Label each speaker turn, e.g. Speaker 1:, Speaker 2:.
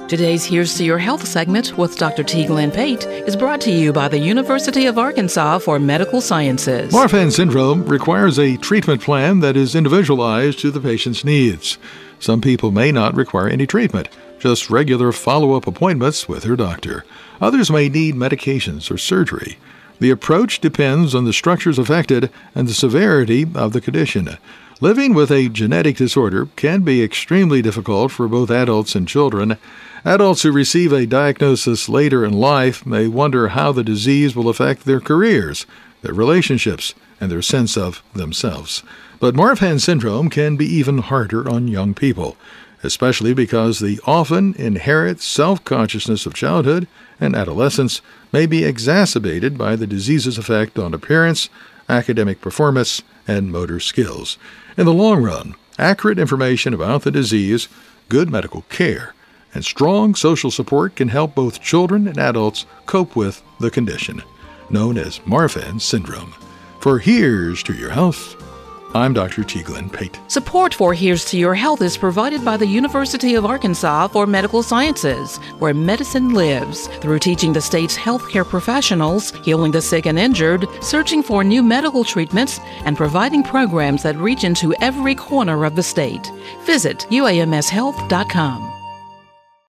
Speaker 1: Today's Here's to Your Health segment with Dr. T. Glenn Pate is brought to you by the University of Arkansas for Medical Sciences.
Speaker 2: Marfan syndrome requires a treatment plan that is individualized to the patient's needs. Some people may not require any treatment, just regular follow-up appointments with their doctor. Others may need medications or surgery. The approach depends on the structures affected and the severity of the condition. Living with a genetic disorder can be extremely difficult for both adults and children. Adults who receive a diagnosis later in life may wonder how the disease will affect their careers, their relationships, and their sense of themselves. But Marfan syndrome can be even harder on young people, especially because the often inherent self-consciousness of childhood and adolescence may be exacerbated by the disease's effect on appearance, academic performance, and motor skills. In the long run, accurate information about the disease, good medical care, and strong social support can help both children and adults cope with the condition, known as Marfan syndrome. For Here's to Your Health, I'm Dr. T. Glenn Pate.
Speaker 1: Support for Here's to Your Health is provided by the University of Arkansas for Medical Sciences, where medicine lives, through teaching the state's healthcare professionals, healing the sick and injured, searching for new medical treatments, and providing programs that reach into every corner of the state. Visit uamshealth.com.